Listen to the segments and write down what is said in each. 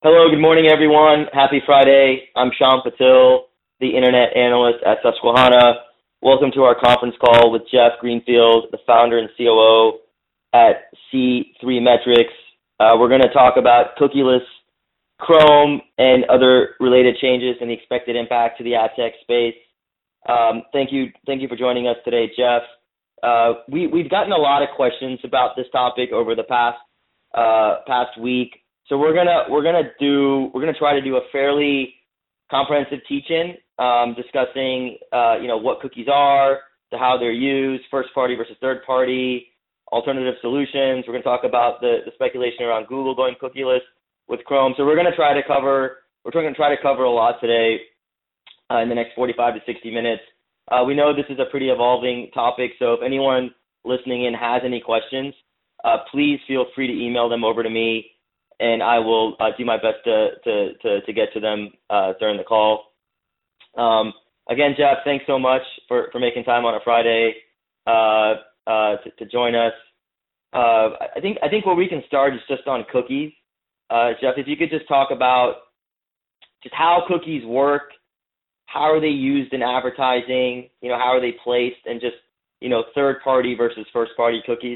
Hello, good morning, everyone. Happy Friday. I'm Shyam Patil, the Internet Analyst at Susquehanna. Welcome to our conference call with Jeff Greenfield, the founder and COO at C3 Metrics. We're going to talk about cookieless Chrome and other related changes and the expected impact to the ad tech space. Thank you for joining us today, Jeff. We've gotten a lot of questions about this topic over the past week. So we're gonna try to do a fairly comprehensive teach-in, discussing what cookies are, how they're used, first party versus third party, alternative solutions. We're gonna talk about the speculation around Google going cookieless with Chrome. So we're gonna try to cover a lot today in the next 45 to 60 minutes. We know this is a pretty evolving topic, so if anyone listening in has any questions, please feel free to email them over to me, and I will do my best to get to them during the call. Again, Jeff, thanks so much for making time on a Friday to join us. I think where we can start is just on cookies. Jeff, if you could just talk about just how cookies work, how are they used in advertising, how are they placed, and just, third party versus first party cookies.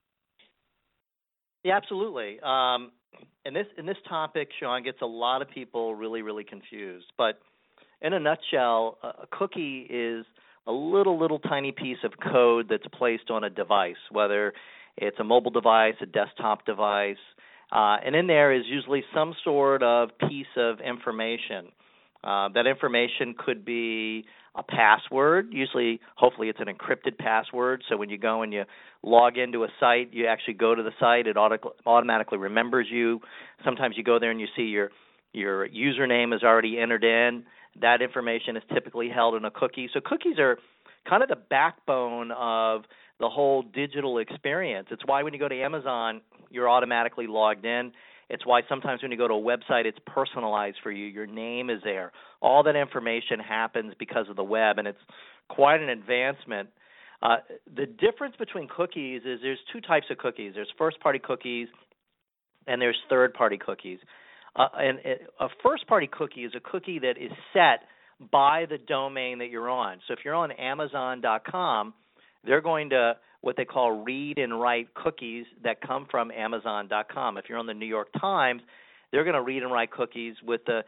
Yeah, absolutely. And this topic, Sean, gets a lot of people really, really confused. But in a nutshell, a cookie is a little tiny piece of code that's placed on a device, whether it's a mobile device, a desktop device, and in there is usually some sort of piece of information. That information could be a password. Usually, hopefully, it's an encrypted password. So when you go and you log into a site, you actually go to the site. It automatically remembers you. Sometimes you go there and you see your username is already entered in. That information is typically held in a cookie. So cookies are kind of the backbone of the whole digital experience. It's why when you go to Amazon, you're automatically logged in. It's why sometimes when you go to a website, it's personalized for you. Your name is there. All that information happens because of the web, and it's quite an advancement. The difference between cookies is there's two types of cookies. There's first-party cookies, and there's third-party cookies. And a first-party cookie is a cookie that is set by the domain that you're on. So if you're on Amazon.com, they're going to what they call read and write cookies that come from Amazon.com. If you're on the New York Times, they're going to read and write cookies with the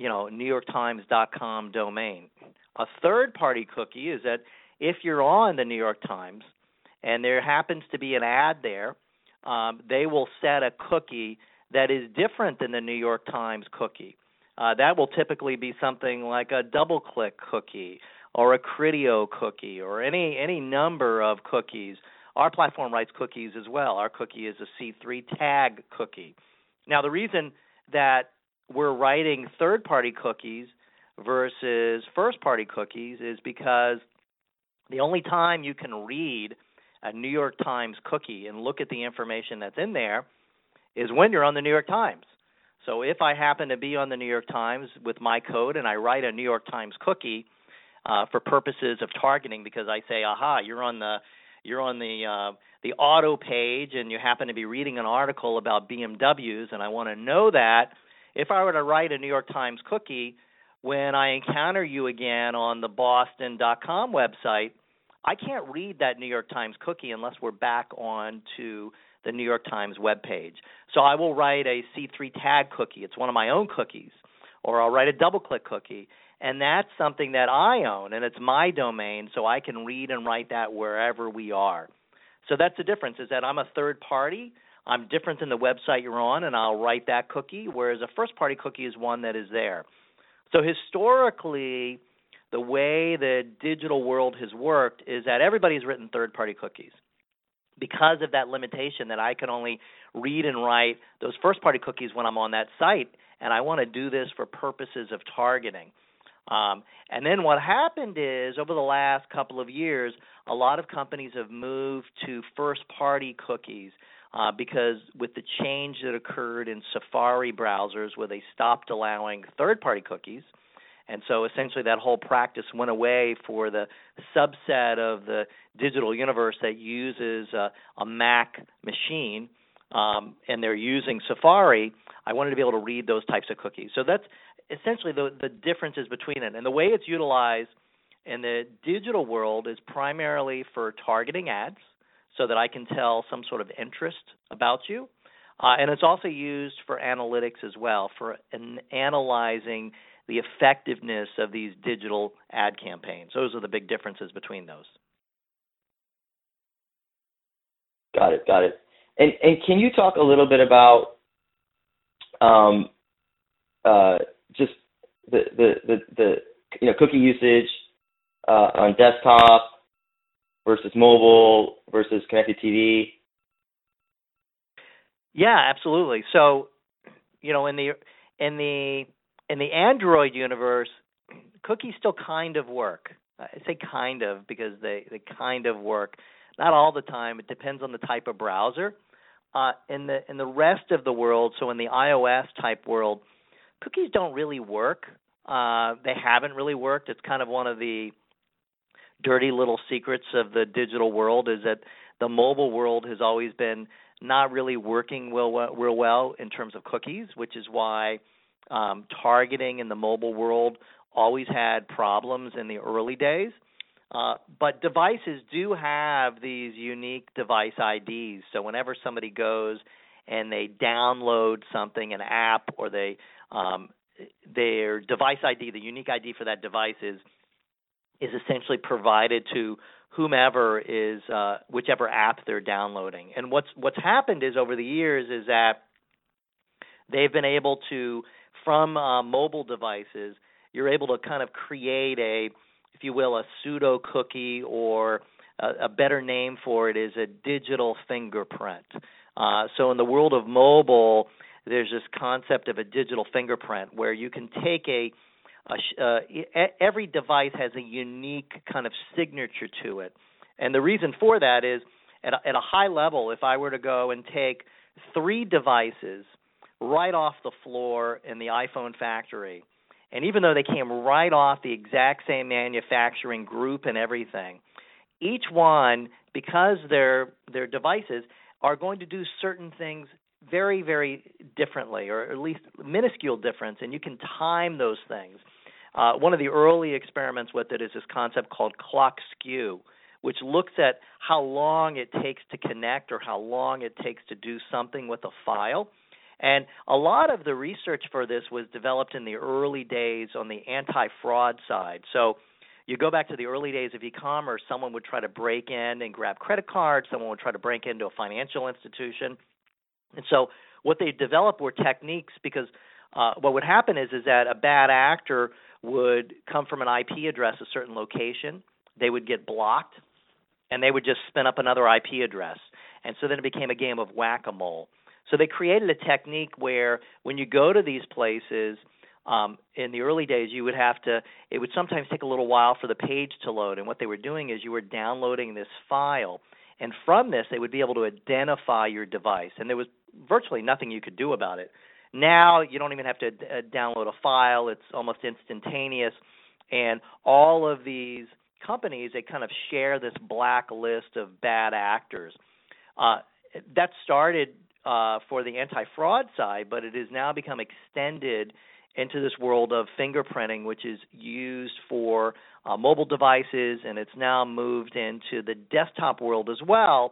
NewYorkTimes.com domain. A third-party cookie is that if you're on the New York Times and there happens to be an ad there, they will set a cookie that is different than the New York Times cookie. That will typically be something like a DoubleClick cookie or a Criteo cookie or any number of cookies. Our platform writes cookies as well. Our cookie is a C3 tag cookie. Now, the reason that we're writing third-party cookies versus first-party cookies is because the only time you can read a New York Times cookie and look at the information that's in there is when you're on the New York Times. So if I happen to be on the New York Times with my code and I write a New York Times cookie for purposes of targeting, because I say, aha, you're on the auto page and you happen to be reading an article about BMWs, and I want to know that. If I were to write a New York Times cookie, when I encounter you again on the Boston.com website, I can't read that New York Times cookie unless we're back on to the New York Times webpage. So I will write a C3 tag cookie. It's one of my own cookies. Or I'll write a DoubleClick cookie. And that's something that I own, and it's my domain, so I can read and write that wherever we are. So that's the difference, is that I'm a third party. I'm different than the website you're on, and I'll write that cookie, whereas a first-party cookie is one that is there. So historically, the way the digital world has worked is that everybody's written third-party cookies. Because of that limitation that I can only read and write those first-party cookies when I'm on that site, and I want to do this for purposes of targeting. And then what happened is, over the last couple of years, a lot of companies have moved to first-party cookies because with the change that occurred in Safari browsers where they stopped allowing third-party cookies, and so essentially that whole practice went away for the subset of the digital universe that uses a Mac machine. and they're using Safari, I wanted to be able to read those types of cookies. So that's essentially the differences between it. And the way it's utilized in the digital world is primarily for targeting ads so that I can tell some sort of interest about you. And it's also used for analytics as well, for analyzing the effectiveness of these digital ad campaigns. Those are the big differences between those. Got it. And can you talk a little bit about just the cookie usage on desktop versus mobile versus connected TV? Yeah, absolutely. So, in the Android universe, cookies still kind of work. I say kind of because they kind of work. Not all the time. It depends on the type of browser. In the rest of the world, so in the iOS type world, cookies don't really work. They haven't really worked. It's kind of one of the dirty little secrets of the digital world is that the mobile world has always been not really working real well in terms of cookies, which is why targeting in the mobile world always had problems in the early days. But devices do have these unique device IDs. So whenever somebody goes and they download something, an app, or their device ID, the unique ID for that device is essentially provided to whomever is whichever app they're downloading. And what's happened is over the years is that they've been able to, from mobile devices, you're able to kind of create if you will, a pseudo cookie, or a better name for it is a digital fingerprint. So in the world of mobile, there's this concept of a digital fingerprint where you can take every device has a unique kind of signature to it. And the reason for that is at a high level, if I were to go and take 3 devices right off the floor in the iPhone factory, and even though they came right off the exact same manufacturing group and everything, each one, because their devices are going to do certain things very, very differently, or at least minuscule difference, and you can time those things. One of the early experiments with it is this concept called clock skew, which looks at how long it takes to connect or how long it takes to do something with a file. And a lot of the research for this was developed in the early days on the anti-fraud side. So you go back to the early days of e-commerce, someone would try to break in and grab credit cards, someone would try to break into a financial institution. And so what they developed were techniques because what would happen is that a bad actor would come from an IP address, a certain location, they would get blocked, and they would just spin up another IP address. And so then it became a game of whack-a-mole. So they created a technique where when you go to these places, in the early days, it would sometimes take a little while for the page to load. And what they were doing is you were downloading this file. And from this, they would be able to identify your device. And there was virtually nothing you could do about it. Now you don't even have to download a file. It's almost instantaneous. And all of these companies, they kind of share this black list of bad actors. That started for the anti-fraud side, but it has now become extended into this world of fingerprinting, which is used for mobile devices, and it's now moved into the desktop world as well,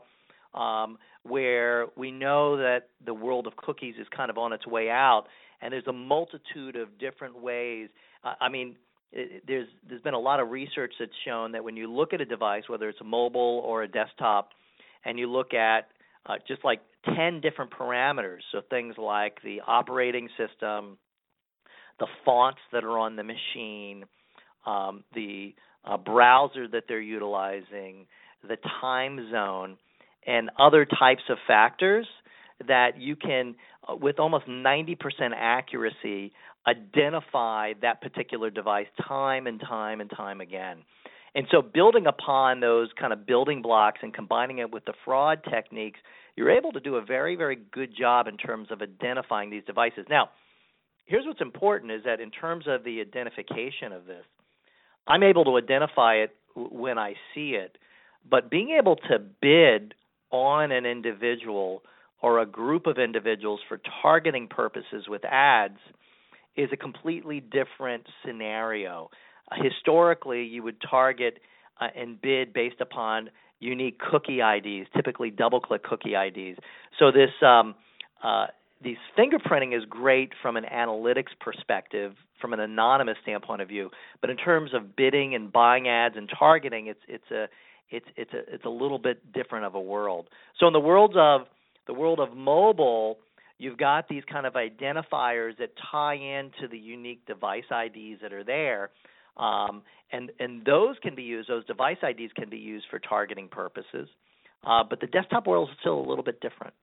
where we know that the world of cookies is kind of on its way out, and there's a multitude of different ways. There's been a lot of research that's shown that when you look at a device, whether it's a mobile or a desktop, and you look at just like 10 different parameters, so things like the operating system, the fonts that are on the machine, the browser that they're utilizing, the time zone, and other types of factors that you can, with almost 90% accuracy, identify that particular device time and time and time again. And so building upon those kind of building blocks and combining it with the fraud techniques, you're able to do a very, very good job in terms of identifying these devices. Now, here's what's important is that in terms of the identification of this, I'm able to identify it when I see it, but being able to bid on an individual or a group of individuals for targeting purposes with ads is a completely different scenario. Historically, you would target and bid based upon unique cookie IDs, typically double-click cookie IDs. So this fingerprinting is great from an analytics perspective, from an anonymous standpoint of view. But in terms of bidding and buying ads and targeting, it's a little bit different of a world. So in the world of mobile, you've got these kind of identifiers that tie into the unique device IDs that are there. And those can be used, those device IDs can be used for targeting purposes. But the desktop world is still a little bit different.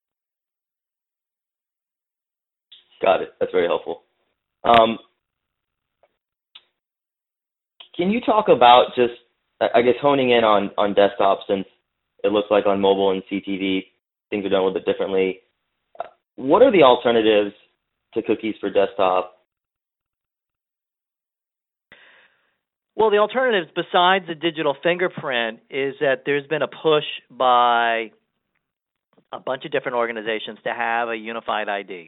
Got it. That's very helpful. Can you talk about just, I guess, honing in on desktop, since it looks like on mobile and CTV things are done a little bit differently. What are the alternatives to cookies for desktop? Well, the alternatives besides the digital fingerprint is that there's been a push by a bunch of different organizations to have a unified ID.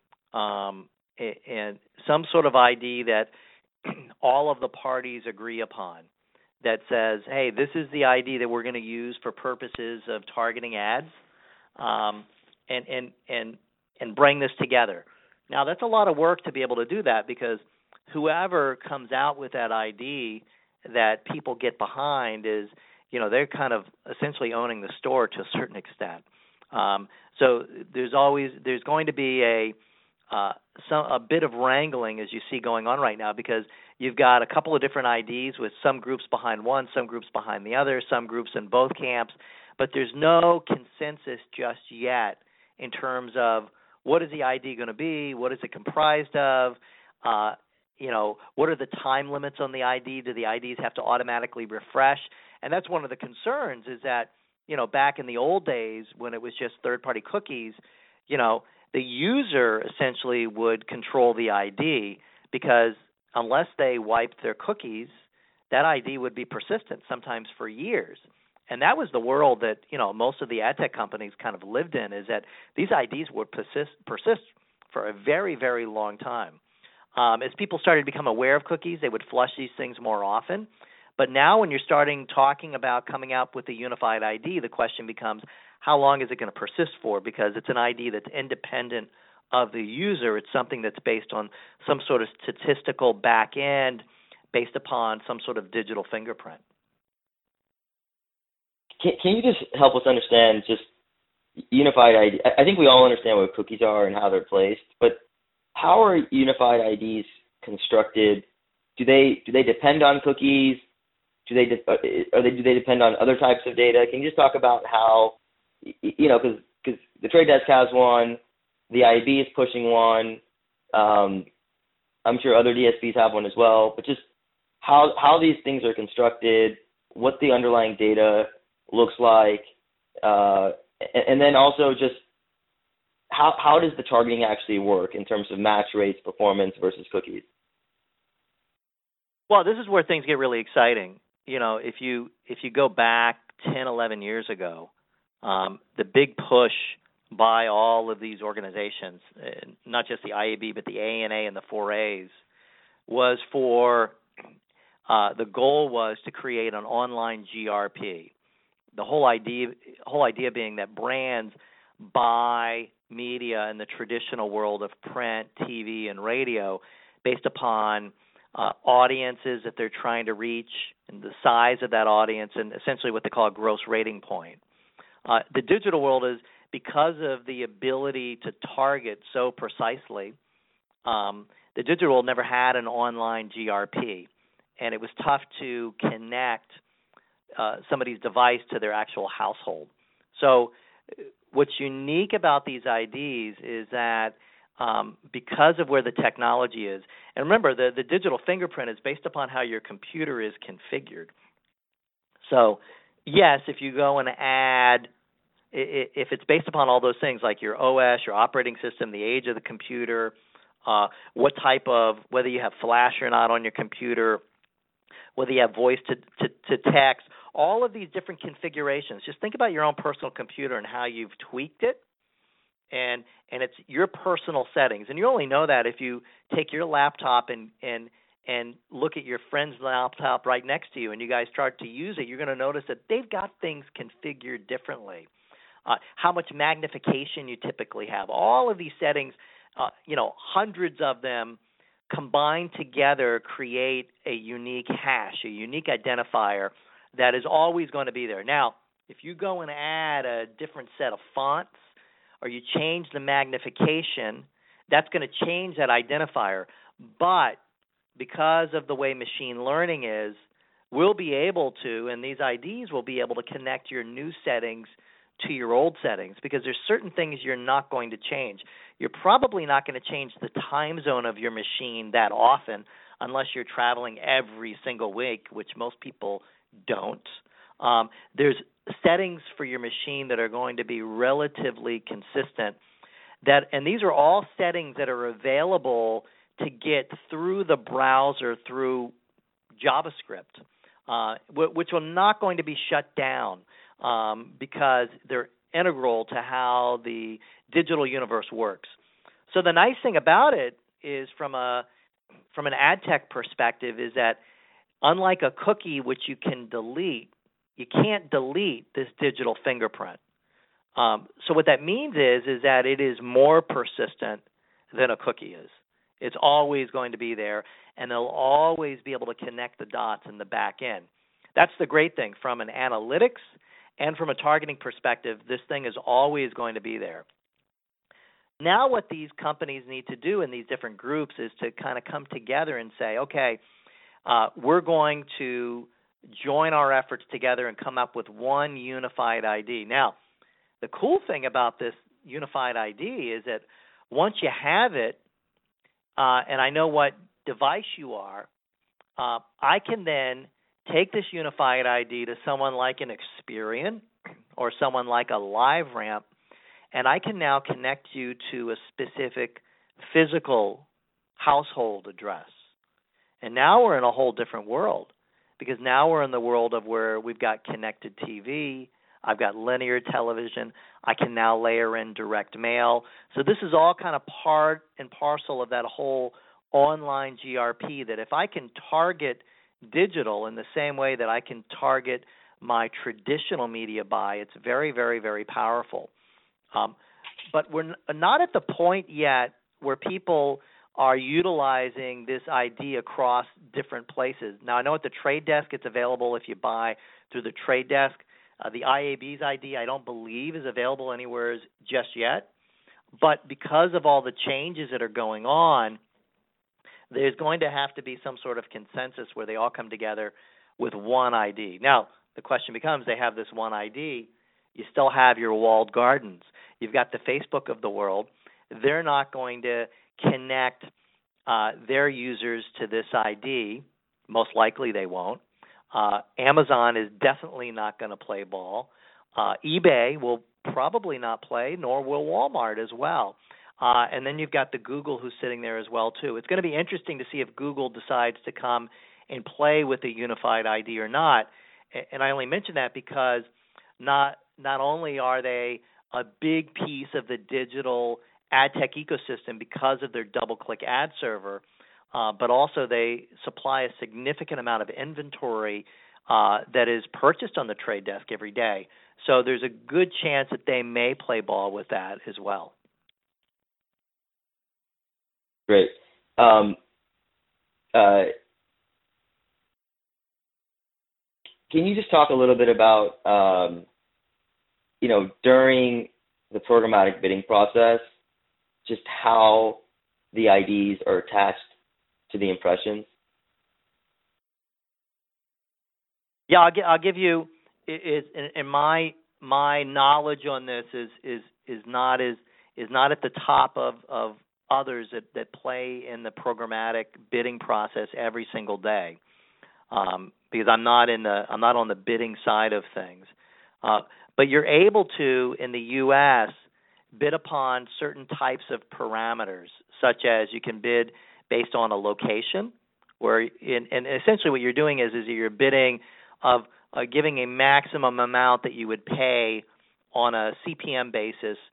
And some sort of ID that all of the parties agree upon, that says, hey, this is the ID that we're going to use for purposes of targeting ads, and bring this together. Now, that's a lot of work to be able to do that, because whoever comes out with that ID that people get behind is, they're kind of essentially owning the store to a certain extent. So there's going to be a bit of wrangling, as you see going on right now, because you've got a couple of different IDs with some groups behind one, some groups behind the other, some groups in both camps, but there's no consensus just yet in terms of what is the ID going to be, what is it comprised of, what are the time limits on the ID? Do the IDs have to automatically refresh? And that's one of the concerns, is that, back in the old days when it was just third-party cookies, the user essentially would control the ID, because unless they wiped their cookies, that ID would be persistent, sometimes for years. And that was the world that, most of the ad tech companies kind of lived in, is that these IDs would persist for a very, very long time. As people started to become aware of cookies, they would flush these things more often. But now when you're talking about coming out with a unified ID, the question becomes, how long is it going to persist for? Because it's an ID that's independent of the user. It's something that's based on some sort of statistical back end based upon some sort of digital fingerprint. Can you just help us understand just unified ID? I think we all understand what cookies are and how they're placed, but how are unified IDs constructed? Do they depend on cookies? Do they depend on other types of data? Can you just talk about how, because the Trade Desk has one, the IAB is pushing one, I'm sure other DSPs have one as well, but just how these things are constructed, what the underlying data looks like, and then also just how does the targeting actually work in terms of match rates, performance versus cookies? Well, this is where things get really exciting. If you go back 10, 11 years ago, the big push by all of these organizations, not just the IAB, but the ANA and the 4As, was the goal was to create an online GRP. The whole idea being that brands buy media in the traditional world of print, TV, and radio based upon audiences that they're trying to reach and the size of that audience, and essentially what they call a gross rating point. The digital world is, because of the ability to target so precisely, the digital world never had an online GRP, and it was tough to connect somebody's device to their actual household. So what's unique about these IDs is that because of where the technology is, and remember, the digital fingerprint is based upon how your computer is configured. So yes, if you go and add, if it's based upon all those things like your OS, your operating system, the age of the computer, whether you have flash or not on your computer, whether you have voice to text, all of these different configurations. Just think about your own personal computer and how you've tweaked it. and it's your personal settings. And you only know that if you take your laptop and look at your friend's laptop right next to you, and you guys start to use it. You're going to notice that they've got things configured differently. How much magnification you typically have. All of these settings, hundreds of them combined together create a unique hash, a unique identifier that is always going to be there. Now, if you go and add a different set of fonts or you change the magnification, that's going to change that identifier. But because of the way machine learning is, we'll be able to, and these IDs will be able to connect your new settings to your old settings, because there's certain things you're not going to change. You're probably not going to change the time zone of your machine that often unless you're traveling every single week, which most people don't. There's settings for your machine that are going to be relatively consistent. And these are all settings that are available to get through the browser through JavaScript, which are not going to be shut down because they're integral to how the digital universe works. So the nice thing about it is, from an ad tech perspective, is that unlike a cookie which you can delete, you can't delete this digital fingerprint. So what that means is that it is more persistent than a cookie is. It's always going to be there, and they'll always be able to connect the dots in the back end. That's the great thing. From an analytics and from a targeting perspective, this thing is always going to be there. Now what these companies need to do in these different groups is to kind of come together and say, okay, we're going to join our efforts together and come up with one unified ID. Now, the cool thing about this unified ID is that once you have it, and I know what device you are, I can then take this unified ID to someone like an Experian or someone like a LiveRamp, and I can now connect you to a specific physical household address. And now we're in a whole different world, because now we're in the world of where we've got connected TV, I've got linear television, I can now layer in direct mail. So this is all kind of part and parcel of that whole online GRP, that if I can target digital in the same way that I can target my traditional media buy, it's very, very, very powerful. But we're not at the point yet where people are utilizing this ID across different places. Now, I know at the Trade Desk it's available if you buy through the Trade Desk. The IAB's ID, I don't believe, is available anywhere just yet. But because of all the changes that are going on, there's going to have to be some sort of consensus where they all come together with one ID. Now, the question becomes, they have this one ID. You still have your walled gardens. You've got the Facebook of the world. They're not going to connect their users to this ID. Most likely they won't. Amazon is definitely not going to play ball. eBay will probably not play, nor will Walmart as well. And then you've got the Google who's sitting there as well, too. It's going to be interesting to see if Google decides to come and play with the unified ID or not. And I only mention that because not only are they a big piece of the digital ad tech ecosystem because of their DoubleClick ad server, but also they supply a significant amount of inventory that is purchased on the Trade Desk every day. So there's a good chance that they may play ball with that as well. Great. Can you just talk a little bit about, during the programmatic bidding process, just how the IDs are attached to the impressions? Yeah, I'll give you. And my knowledge on this is not at the top of others that play in the programmatic bidding process every single day, because I'm not on the bidding side of things. But you're able to, in the U.S., bid upon certain types of parameters, such as you can bid based on a location, and essentially what you're doing is you're bidding of giving a maximum amount that you would pay on a CPM basis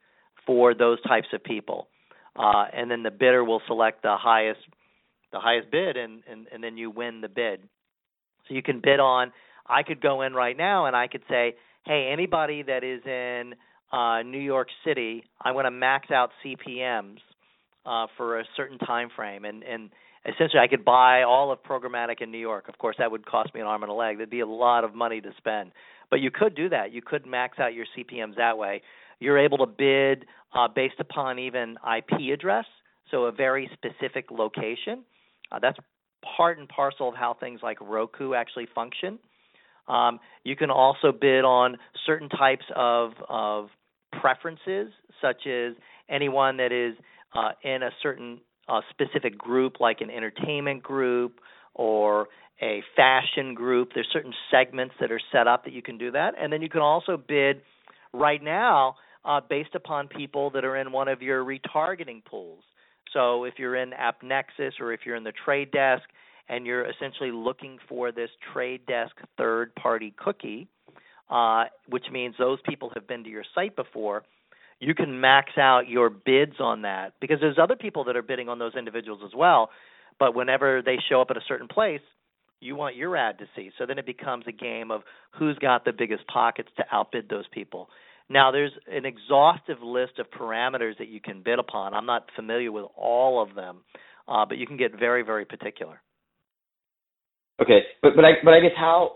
for those types of people, and then the bidder will select the highest bid, and then you win the bid. So you can bid on. I could go in right now and I could say, hey, anybody that is in New York City, I want to max out CPMs for a certain time frame, and essentially I could buy all of programmatic in New York. Of course, that would cost me an arm and a leg. There'd be a lot of money to spend, but you could do that. You could max out your CPMs that way. You're able to bid based upon even IP address, so a very specific location. That's part and parcel of how things like Roku actually function. You can also bid on certain types of preferences, such as anyone that is in a certain specific group, like an entertainment group or a fashion group. There's certain segments that are set up that you can do that. And then you can also bid right now based upon people that are in one of your retargeting pools. So if you're in AppNexus or if you're in the Trade Desk and you're essentially looking for this Trade Desk third-party cookie, which means those people have been to your site before, you can max out your bids on that, because there's other people that are bidding on those individuals as well, but whenever they show up at a certain place, you want your ad to see. So then it becomes a game of who's got the biggest pockets to outbid those people. Now, there's an exhaustive list of parameters that you can bid upon. I'm not familiar with all of them, but you can get very, very particular. Okay, but I guess how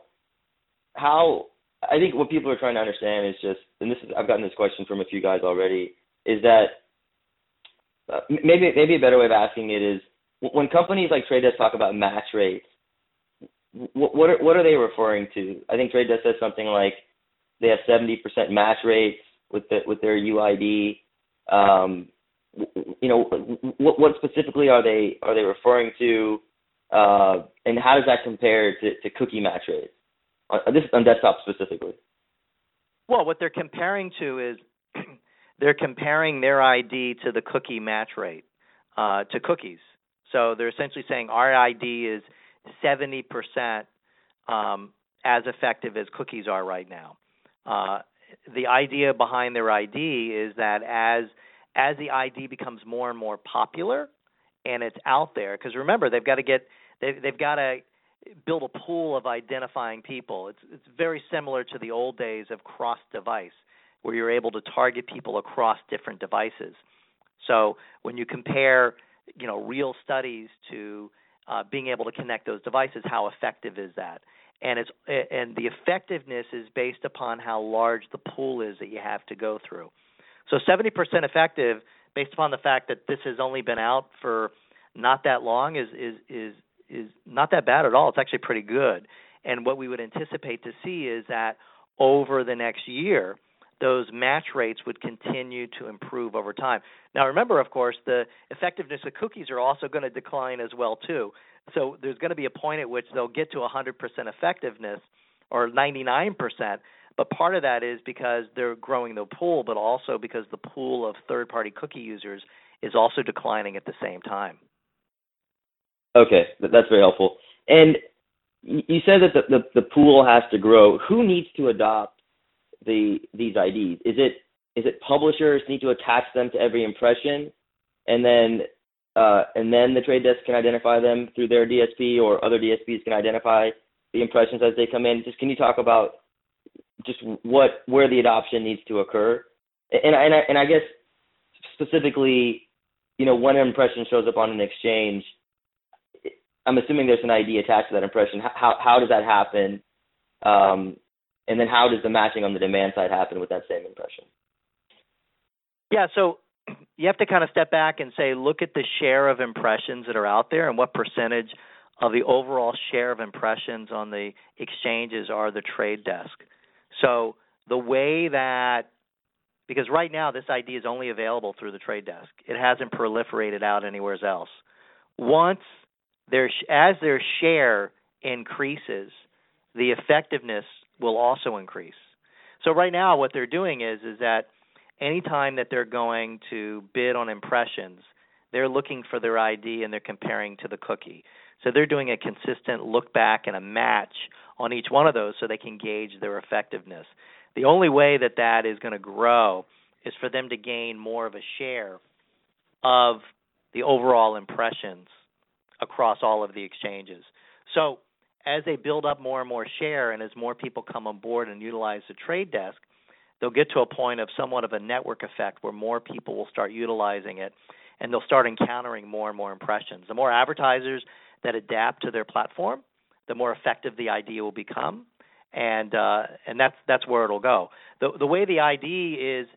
I think what people are trying to understand is just, and I've gotten this question from a few guys already, is that maybe a better way of asking it is, when companies like Trade Desk talk about match rates, what are they referring to? I think Trade Desk says something like they have 70% match rates with their UID. What specifically are they referring to, and how does that compare to cookie match rates? This is on desktop specifically. Well, what they're comparing to is they're comparing their ID to the cookie match rate, to cookies. So they're essentially saying our ID is 70% as effective as cookies are right now. The idea behind their ID is that as the ID becomes more and more popular and it's out there, because remember, they've got to build a pool of identifying people. It's very similar to the old days of cross-device, where you're able to target people across different devices. So when you compare, real studies to being able to connect those devices, how effective is that? And the effectiveness is based upon how large the pool is that you have to go through. So 70% effective, based upon the fact that this has only been out for not that long, is not that bad at all. It's actually pretty good. And what we would anticipate to see is that over the next year, those match rates would continue to improve over time. Now, remember, of course, the effectiveness of cookies are also going to decline as well, too. So there's going to be a point at which they'll get to 100% effectiveness or 99%, but part of that is because they're growing the pool, but also because the pool of third-party cookie users is also declining at the same time. Okay, that's very helpful. And you said that the pool has to grow. Who needs to adopt these IDs? Is it publishers need to attach them to every impression, and then the Trade Desk can identify them through their DSP, or other DSPs can identify the impressions as they come in? Just can you talk about just where the adoption needs to occur? And I guess specifically, when an impression shows up on an exchange, I'm assuming there's an ID attached to that impression. How does that happen? And then how does the matching on the demand side happen with that same impression? Yeah, so you have to kind of step back and say, look at the share of impressions that are out there and what percentage of the overall share of impressions on the exchanges are the Trade Desk. So the way that, because right now this ID is only available through the Trade Desk. It hasn't proliferated out anywhere else. As their share increases, the effectiveness will also increase. So right now what they're doing is that anytime that they're going to bid on impressions, they're looking for their ID and they're comparing to the cookie. So they're doing a consistent look back and a match on each one of those so they can gauge their effectiveness. The only way that is going to grow is for them to gain more of a share of the overall impressions across all of the exchanges. So as they build up more and more share, and as more people come on board and utilize the trade desk, they'll get to a point of somewhat of a network effect where more people will start utilizing it, and they'll start encountering more and more impressions. The more advertisers that adapt to their platform, the more effective the ID will become, and that's where it'll go. The way the ID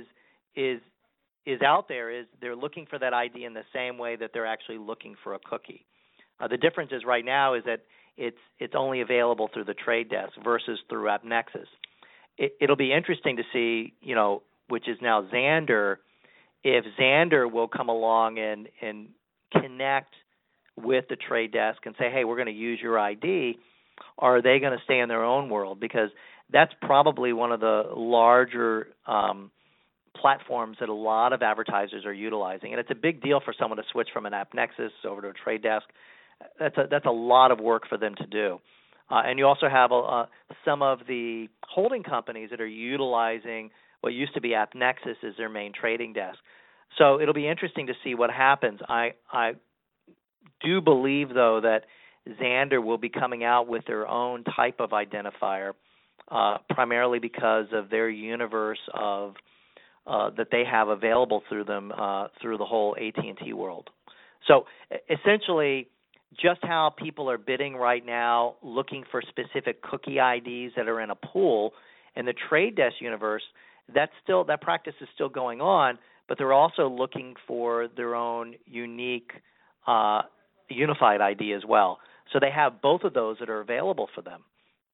is out there is they're looking for that ID in the same way that they're actually looking for a cookie. The difference is right now is that it's only available through the trade desk versus through AppNexus. It'll be interesting to see, which is now Xandr, if Xandr will come along and connect with the trade desk and say, hey, we're going to use your ID, or are they going to stay in their own world? Because that's probably one of the larger platforms that a lot of advertisers are utilizing. And it's a big deal for someone to switch from an AppNexus over to a trade desk. That's a lot of work for them to do. And you also have some of the holding companies that are utilizing what used to be AppNexus as their main trading desk. So it'll be interesting to see what happens. I do believe, though, that Xandr will be coming out with their own type of identifier, primarily because of their universe of that they have available through them through the whole AT&T world. So essentially, just how people are bidding right now, looking for specific cookie IDs that are in a pool in the trade desk universe, that practice is still going on, but they're also looking for their own unique unified ID as well. So they have both of those that are available for them.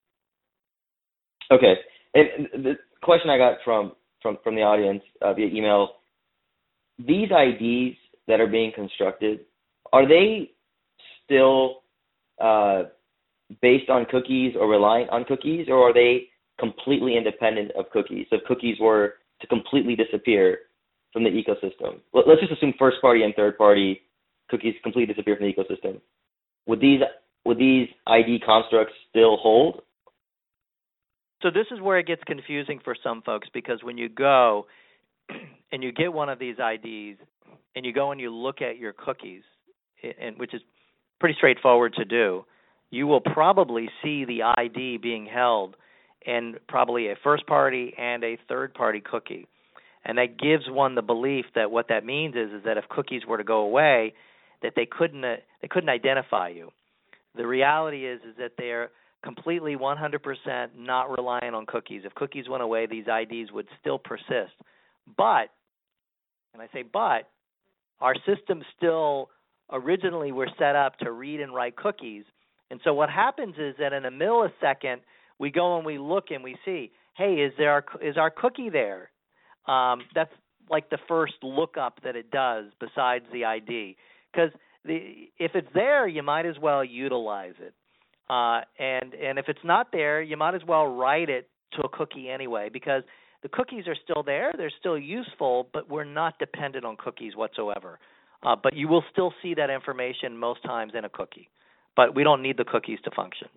Okay. And the question I got from the audience via email, these IDs that are being constructed, are they still based on cookies or reliant on cookies, or are they completely independent of cookies? So if cookies were to completely disappear from the ecosystem, let's just assume first-party and third-party cookies completely disappear from the ecosystem. Would these ID constructs still hold? So this is where it gets confusing for some folks, because when you go and you get one of these IDs and you go and you look at your cookies, and which is pretty straightforward to do, you will probably see the ID being held in probably a first-party and a third-party cookie. And that gives one the belief that what that means is that if cookies were to go away, that they couldn't identify you. The reality is that they're completely 100% not reliant on cookies. If cookies went away, these IDs would still persist. But, and I say but, our systems still originally were set up to read and write cookies. And so what happens is that in a millisecond, we go and we look and we see, hey, is our cookie there? That's like the first lookup that it does besides the ID. Because if it's there, you might as well utilize it. And if it's not there, you might as well write it to a cookie anyway, because the cookies are still there. They're still useful, but we're not dependent on cookies whatsoever. But you will still see that information most times in a cookie. But we don't need the cookies to function.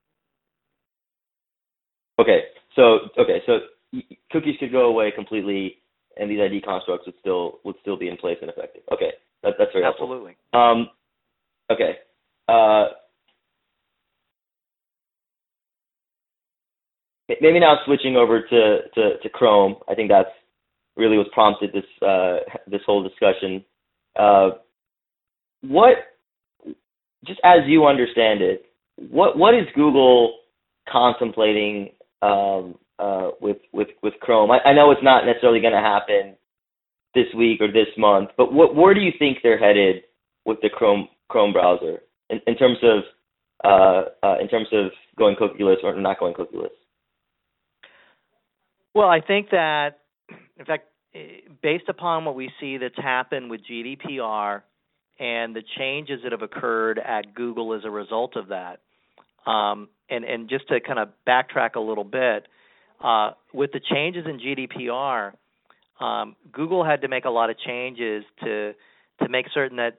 Okay, so cookies could go away completely, and these ID constructs would still be in place and effective. Okay, that's very helpful. Absolutely. Okay. Maybe now switching over to Chrome. I think that's really what prompted this whole discussion. Just as you understand it, what is Google contemplating with Chrome? I know it's not necessarily going to happen this week or this month, but where do you think they're headed with the Chrome browser in terms of going cookieless or not going cookieless? Well, I think that, in fact, based upon what we see that's happened with GDPR and the changes that have occurred at Google as a result of that, and just to kind of backtrack a little bit, with the changes in GDPR, Google had to make a lot of changes to make certain that,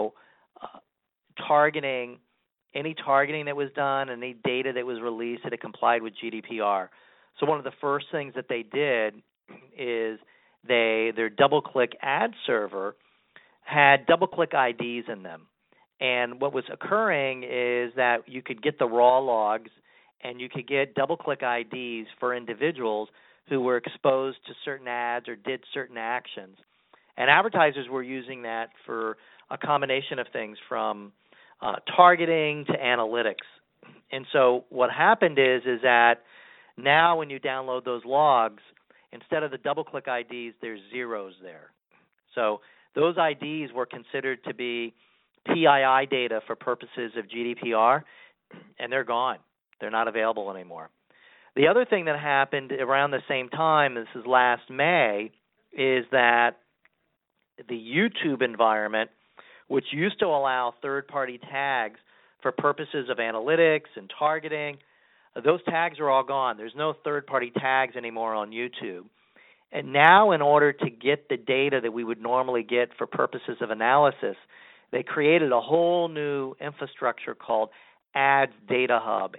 any targeting that was done, any data that was released, that it complied with GDPR. So one of the first things that they did is their DoubleClick ad server had DoubleClick IDs in them. And what was occurring is that you could get the raw logs and you could get DoubleClick IDs for individuals who were exposed to certain ads or did certain actions. And advertisers were using that for a combination of things from targeting to analytics. And so what happened is that now when you download those logs, instead of the DoubleClick IDs, there's zeros there. So those IDs were considered to be PII data for purposes of GDPR, and they're gone. They're not available anymore. The other thing that happened around the same time, this is last May, is that the YouTube environment, which used to allow third-party tags for purposes of analytics and targeting, those tags are all gone. There's no third-party tags anymore on YouTube. And now in order to get the data that we would normally get for purposes of analysis, they created a whole new infrastructure called Ads Data Hub,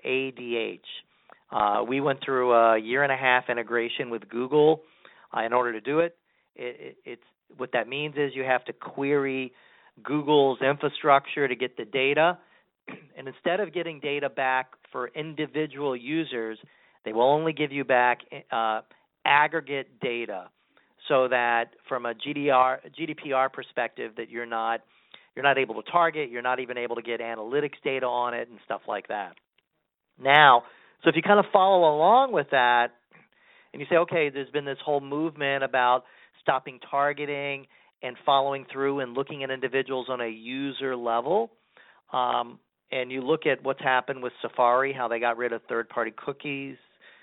ADH. We went through a year-and-a-half integration with Google in order to do it. It's what that means is you have to query Google's infrastructure to get the data. And instead of getting data back for individual users, they will only give you back aggregate data, so that from a GDPR perspective, that you're not able to target, you're not even able to get analytics data on it and stuff like that. Now, so if you kind of follow along with that, and you say, okay, there's been this whole movement about stopping targeting and following through and looking at individuals on a user level, and you look at what's happened with Safari, how they got rid of third-party cookies,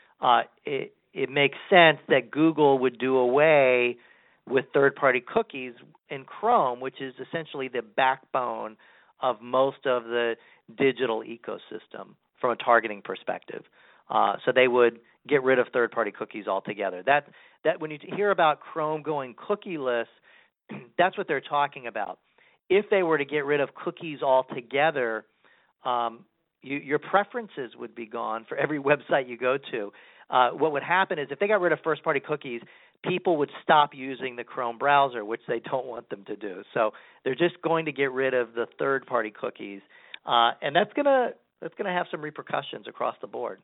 it makes sense that Google would do away with third-party cookies in Chrome, which is essentially the backbone of most of the digital ecosystem from a targeting perspective. So they would get rid of third-party cookies altogether. That when you hear about Chrome going cookieless, that's what they're talking about. If they were to get rid of cookies altogether, your preferences would be gone for every website you go to. What would happen is if they got rid of first-party cookies, people would stop using the Chrome browser, which they don't want them to do. So they're just going to get rid of the third-party cookies, and that's gonna have some repercussions across the board.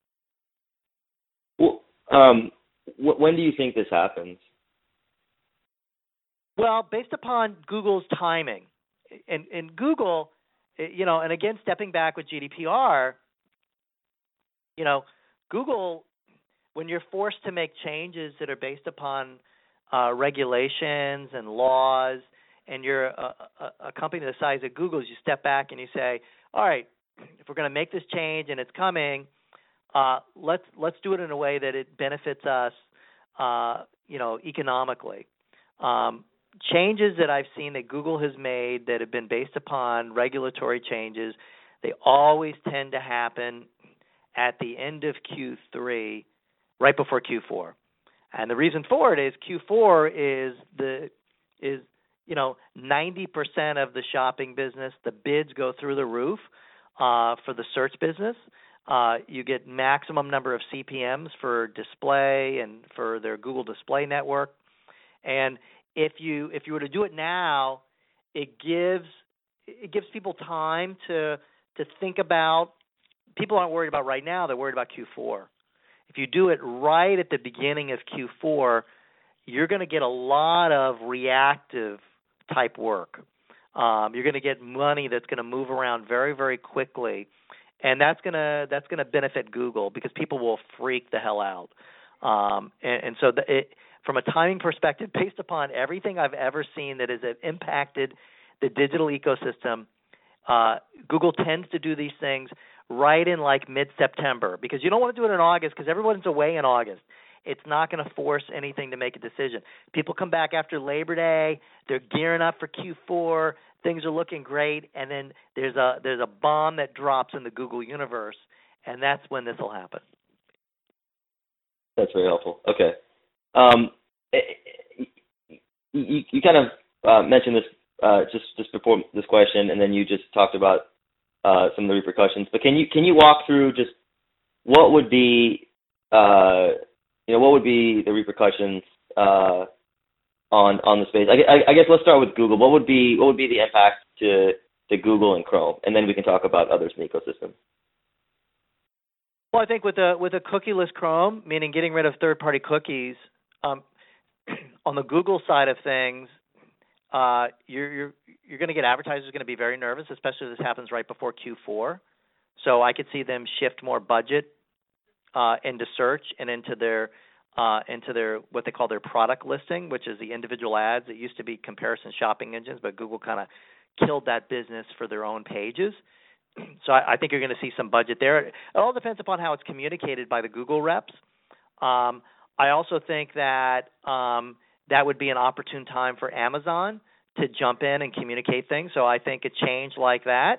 Well, when do you think this happens? Well, based upon Google's timing, and Google, and again, stepping back with GDPR, Google, when you're forced to make changes that are based upon regulations and laws, and you're a company the size of Google's, you step back and you say, all right, if we're going to make this change and it's coming, let's do it in a way that it benefits us, economically. Changes that I've seen that Google has made that have been based upon regulatory changes, they always tend to happen at the end of Q3, right before Q4. And the reason for it is Q4 is 90% of the shopping business. The bids go through the roof for the search business. You get maximum number of CPMs for display and for their Google Display Network. And if you were to do it now, it gives people time to think about. People aren't worried about right now; they're worried about Q4. If you do it right at the beginning of Q4, you're going to get a lot of reactive type work. You're going to get money that's going to move around very, very quickly, and that's going to benefit Google because people will freak the hell out. So from a timing perspective, based upon everything I've ever seen that has impacted the digital ecosystem, Google tends to do these things right in like mid-September because you don't want to do it in August because everyone's away in August. It's not going to force anything to make a decision. People come back after Labor Day. They're gearing up for Q4. Things are looking great, and then there's a bomb that drops in the Google universe, and that's when this will happen. That's very helpful. Okay. You kind of mentioned this just before this question, and then you just talked about some of the repercussions. But can you walk through just what would be the repercussions on the space. I guess let's start with Google. What would be the impact to Google and Chrome, and then we can talk about others in the ecosystem. Well, I think with a cookieless Chrome, meaning getting rid of third-party cookies, on the Google side of things, you're going to get advertisers going to be very nervous, especially if this happens right before Q4. So I could see them shift more budget into search and into their what they call their product listing, which is the individual ads. It used to be comparison shopping engines, but Google kind of killed that business for their own pages. So I think you're going to see some budget there. It all depends upon how it's communicated by the Google reps. I also think that that would be an opportune time for Amazon to jump in and communicate things. So I think a change like that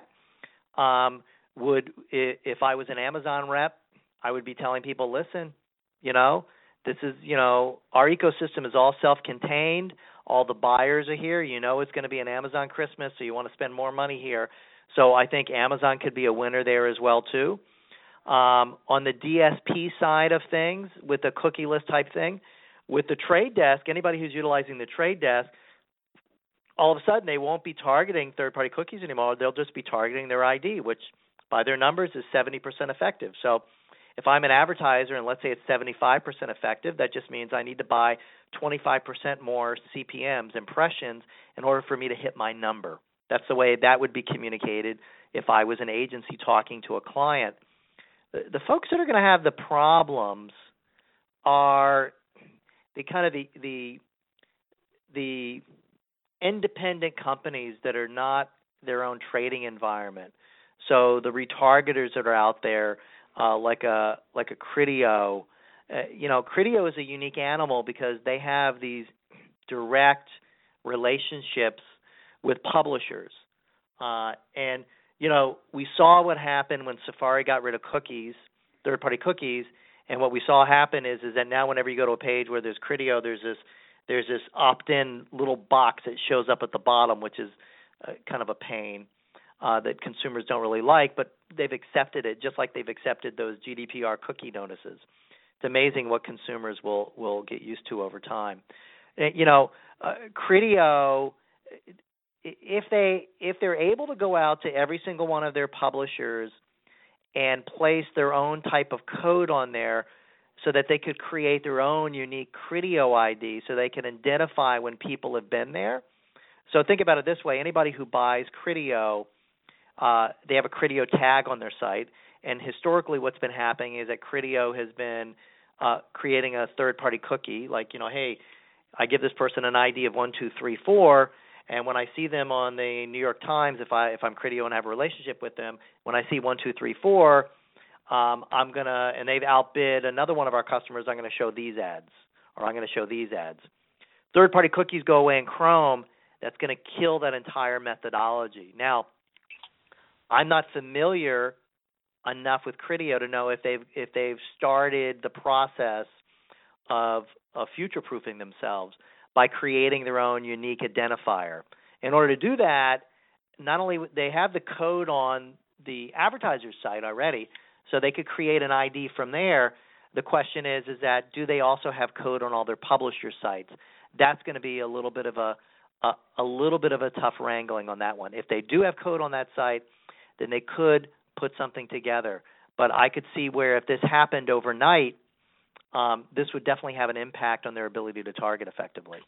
if I was an Amazon rep, I would be telling people, listen, this is, our ecosystem is all self-contained. All the buyers are here. It's going to be an Amazon Christmas, so you want to spend more money here. So I think Amazon could be a winner there as well, too. On the DSP side of things, with the cookieless type thing, with the Trade Desk, anybody who's utilizing the Trade Desk, all of a sudden they won't be targeting third-party cookies anymore. They'll just be targeting their ID, which by their numbers is 70% effective. So if I'm an advertiser and let's say it's 75% effective, that just means I need to buy 25% more CPMs, impressions, in order for me to hit my number. That's the way that would be communicated if I was an agency talking to a client. The folks that are going to have the problems are the independent companies that are not their own trading environment. So the retargeters that are out there, like a Criteo. Criteo is a unique animal because they have these direct relationships with publishers. And we saw what happened when Safari got rid of cookies, third-party cookies, and what we saw happen is that now whenever you go to a page where there's Criteo, there's this opt-in little box that shows up at the bottom, which is kind of a pain that consumers don't really like, but they've accepted it just like they've accepted those GDPR cookie notices. It's amazing what consumers will get used to over time. Criteo, if they're able to go out to every single one of their publishers and place their own type of code on there so that they could create their own unique Criteo ID so they can identify when people have been there. So think about it this way. Anybody who buys Criteo, they have a Criteo tag on their site. And historically what's been happening is that Criteo has been creating a third-party cookie, like, hey, I give this person an ID of 1, 2, 3, 4, and when I see them on the New York Times, if I'm Criteo and have a relationship with them, when I see 1, 2, 3, 4, I'm gonna, and they've outbid another one of our customers, I'm gonna show these ads, or I'm gonna show these ads. Third-party cookies go away in Chrome. That's gonna kill that entire methodology. Now, I'm not familiar enough with Criteo to know if they've started the process of future-proofing themselves by creating their own unique identifier. In order to do that, not only they have the code on the advertiser's site already, so they could create an ID from there. The question is that do they also have code on all their publisher sites? That's going to be a little bit of a tough wrangling on that one. If they do have code on that site, then they could put something together. But I could see where if this happened overnight, this would definitely have an impact on their ability to target effectively.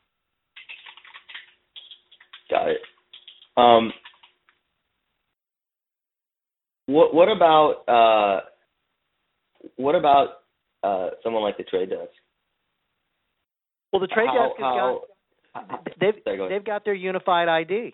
Got it. What about someone like the Trade Desk? Well, the Trade Desk they've got their unified ID.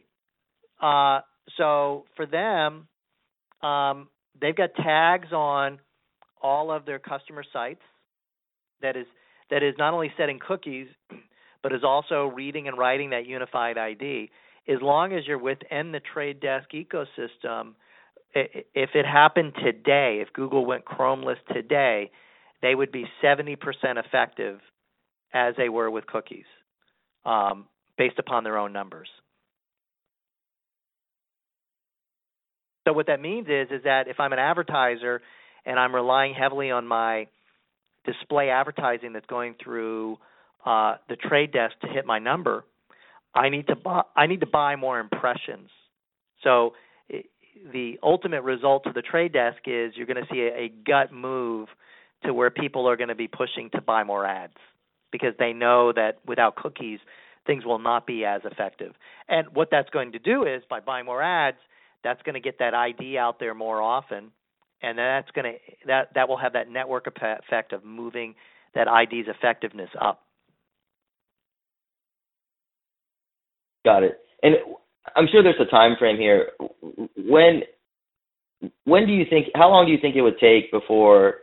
So for them, they've got tags on all of their customer sites. That is not only setting cookies, but is also reading and writing that unified ID. As long as you're within the Trade Desk ecosystem, if it happened today, if Google went Chromeless today, they would be 70% effective as they were with cookies, based upon their own numbers. So what that means is that if I'm an advertiser and I'm relying heavily on my display advertising that's going through the trade desk to hit my number, I need to buy more impressions. So the ultimate result of the trade desk is you're going to see a gut move to where people are going to be pushing to buy more ads because they know that without cookies, things will not be as effective. And what that's going to do is by buying more ads, that's going to get that ID out there more often, and that's going to that will have that network effect of moving that ID's effectiveness up. Got it. And I'm sure there's a time frame here. When do you think? How long do you think it would take before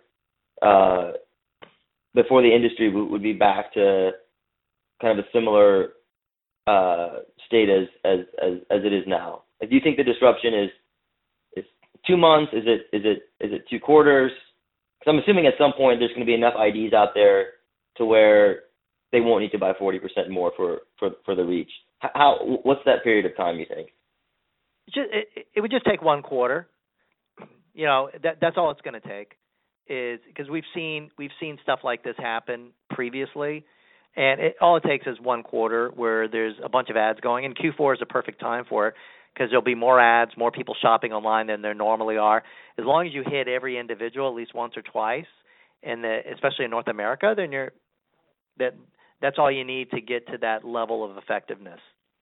the industry would be back to kind of a similar state as it is now? Like, do you think the disruption is 2 months? Is it 2 quarters? Because I'm assuming at some point there's going to be enough IDs out there to where they won't need to buy 40% more for the reach. What's that period of time, you think? It would just take 1 quarter. You know, that's all it's going to take, is because we've seen stuff like this happen previously, and all it takes is 1 quarter where there's a bunch of ads going, and Q4 is a perfect time for it because there'll be more ads, more people shopping online than there normally are. As long as you hit every individual at least once or twice, especially in North America, then that's all you need to get to that level of effectiveness.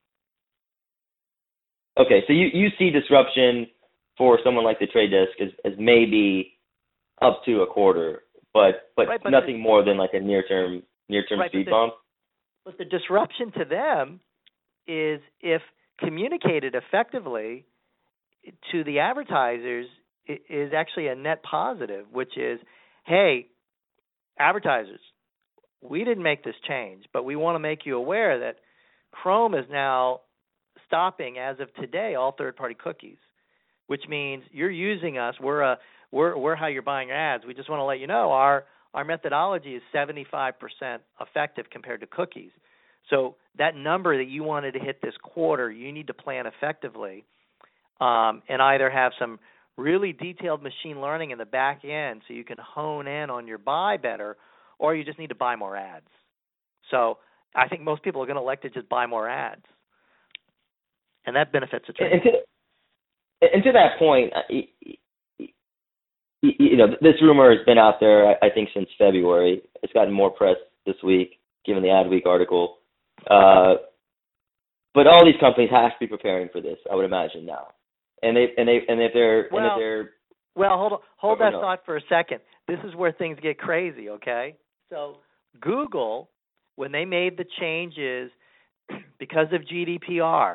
Okay, so you see disruption for someone like the Trade Desk as maybe up to a quarter, but nothing more than like a near-term speed bump? But the disruption to them is if communicated effectively to the advertisers is actually a net positive, which is, hey, advertisers, we didn't make this change, but we want to make you aware that Chrome is now stopping, as of today, all third-party cookies, which means you're using us. We're how you're buying your ads. We just want to let you know our methodology is 75% effective compared to cookies. So that number that you wanted to hit this quarter, you need to plan effectively and either have some really detailed machine learning in the back end so you can hone in on your buy better, or you just need to buy more ads. So I think most people are going to elect to just buy more ads, and that benefits the trade. And to that point, you know, this rumor has been out there, I think, since February. It's gotten more press this week, given the Adweek article. But all these companies have to be preparing for this, I would imagine now. And if they're hold that thought for a second. This is where things get crazy, okay? So Google, when they made the changes because of GDPR,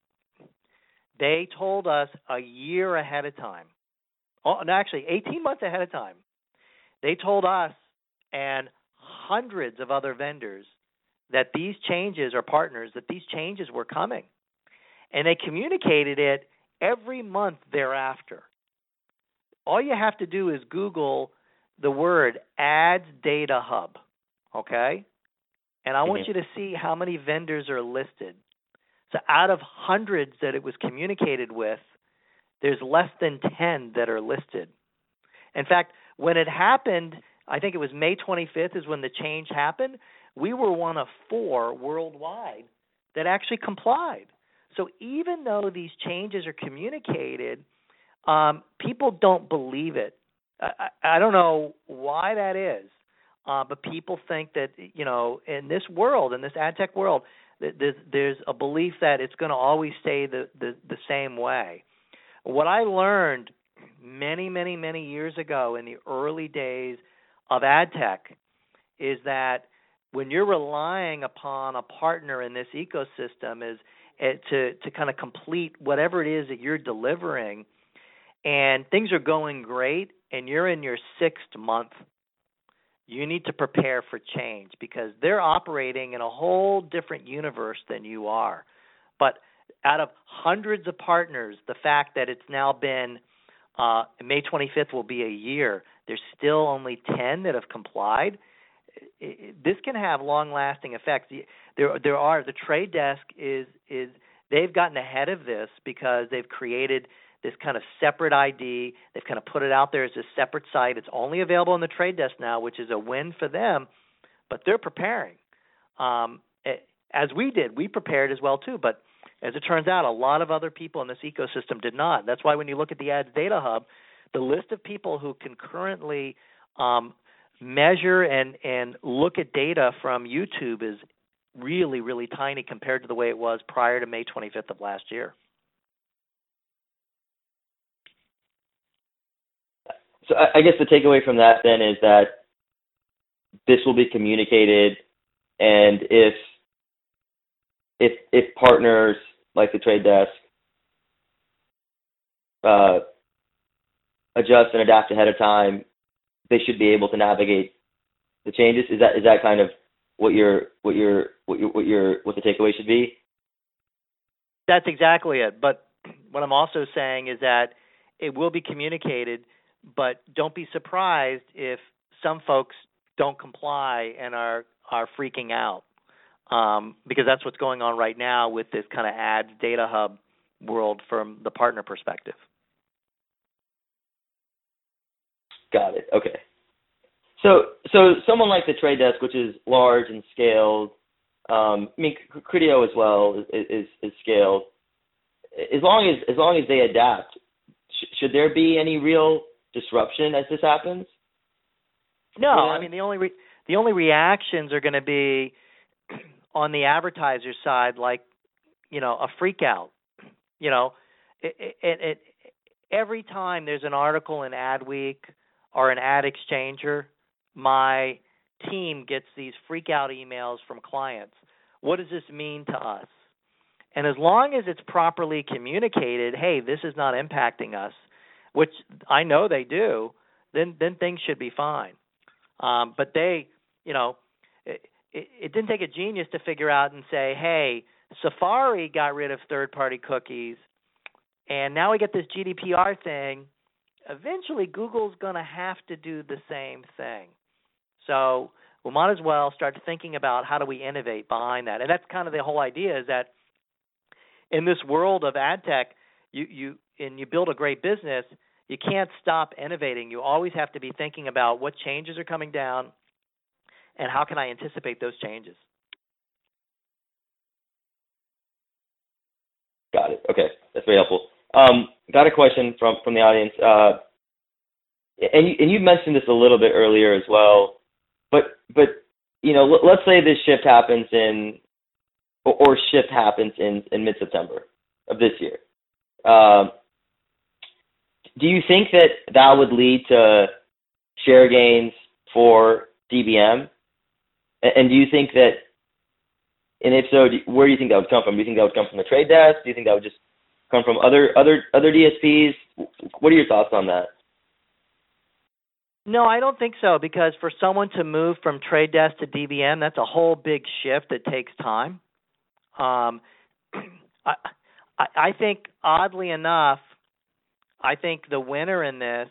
they told us a year ahead of time. Oh, no, actually 18 months ahead of time. They told us and hundreds of other vendors that these changes, or partners, that these changes were coming. And they communicated it every month thereafter. All you have to do is Google the word Ads Data Hub, okay? And I want you to see how many vendors are listed. So out of hundreds that it was communicated with, there's less than 10 that are listed. In fact, when it happened, I think it was May 25th is when the change happened, we were one of 4 worldwide that actually complied. So even though these changes are communicated, people don't believe it. I don't know why that is, but people think that, you know, in this world, in this ad tech world, there's a belief that it's going to always stay the same way. What I learned many, many, many years ago in the early days of ad tech is that when you're relying upon a partner in this ecosystem to kind of complete whatever it is that you're delivering, and things are going great and you're in your 6th month, you need to prepare for change because they're operating in a whole different universe than you are. But out of hundreds of partners, the fact that it's now been May 25th will be a year, there's still only 10 that have complied. This can have long-lasting effects. The Trade Desk is they've gotten ahead of this because they've created this kind of separate ID. They've kind of put it out there as a separate site. It's only available on the Trade Desk now, which is a win for them, but they're preparing. as we did. We prepared as well too, but as it turns out, a lot of other people in this ecosystem did not. That's why when you look at the Ads Data Hub, the list of people who can currently measure and look at data from YouTube is really, really tiny compared to the way it was prior to May 25th of last year. So I guess the takeaway from that then is that this will be communicated, and if partners like the Trade Desk adjust and adapt ahead of time, they should be able to navigate the changes. Is that kind of what the takeaway should be? That's exactly it. But what I'm also saying is that it will be communicated, but don't be surprised if some folks don't comply and are freaking out, because that's what's going on right now with this kind of Ads Data Hub world from the partner perspective. Got it. Okay. So someone like the Trade Desk, which is large and scaled, Criteo as well is scaled. As long as they adapt, should there be any real disruption as this happens? No, I mean the only reactions are going to be on the advertiser side, like a freak out. Every time there's an article in Adweek or an Ad Exchanger, my team gets these freak out emails from clients. What does this mean to us? And as long as it's properly communicated, hey, this is not impacting us, which I know they do, then things should be fine. But they, it didn't take a genius to figure out and say, hey, Safari got rid of third-party cookies, and now we get this GDPR thing. Eventually, Google's going to have to do the same thing. So we might as well start thinking about how do we innovate behind that. And that's kind of the whole idea, is that in this world of ad tech, you build a great business, you can't stop innovating. You always have to be thinking about what changes are coming down and how can I anticipate those changes. Got it. Okay, that's very helpful. Got a question from the audience, and you mentioned this a little bit earlier as well, but let's say this shift happens in mid-September of this year. Do you think that would lead to share gains for DBM? And do you think that, and if so, where do you think that would come from? Do you think that would come from the Trade Desk? Do you think that would just come from other DSPs? What are your thoughts on that? No, I don't think so, because for someone to move from Trade Desk to DBM, that's a whole big shift that takes time. I think, oddly enough, I think the winner in this,